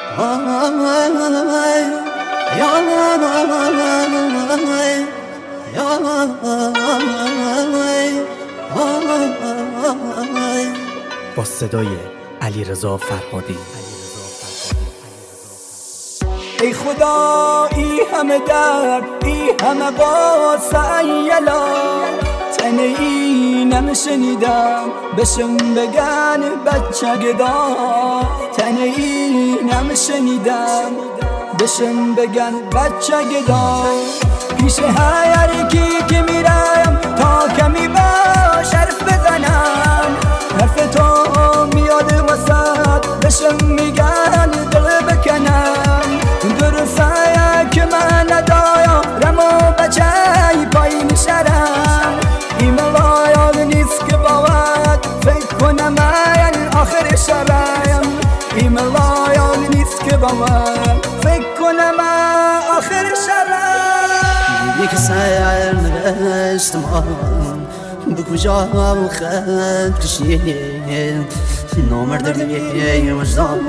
با صدای علیرضا فرهادی. ای خدا ای همه درد ای همه قصه ایلا تنه اینم شنیدم بشم بگن بچه گدا تنه اینم شنیدم بشم بگن بچه گدا پیش هر کی که میرم تا کمی باش حرف بزنم حرف تو میاد وسط بشم میگن دل بکنم درسته که من ندارم و بچه پایین شرم این لایق نیست که باید فکر کنم من آخر شرم این لایق نیست که باید فکر کنم من آخر شرم یک سر نوشتم بکجا خد کشید نامردی وجدان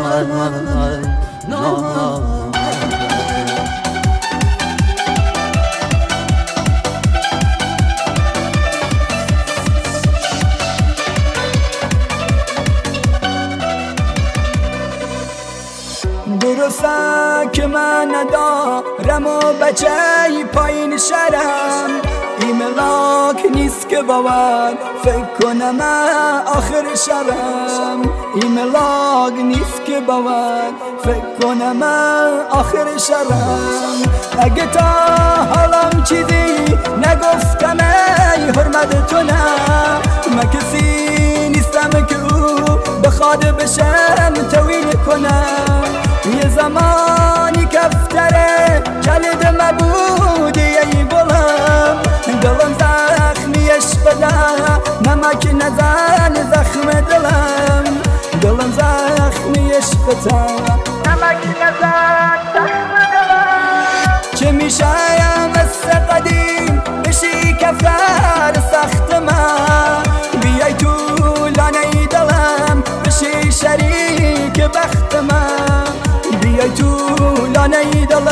درسته که من ندارم و بچه پایین شرم این ملاک نیست که باید فکر کنم آخر شرم این ملاک نیست که باید فکر کنم آخر شرم اگه تا حالم چیزی نگفتم ای حرمت تو نه من کسی نیستم که او بخواد بشم تویل کنم یه زمانی کفتره کلد مبودی ای بلم دلم زخمی عشق ده نمک نزن زخم دلم زخمی عشق ده نمک نزن زخم دلم چه میشم مثل قدیم بشی کفتر سخت من بیای تو لانه دلم بشی شریک بخت من بیای تو لانه دلم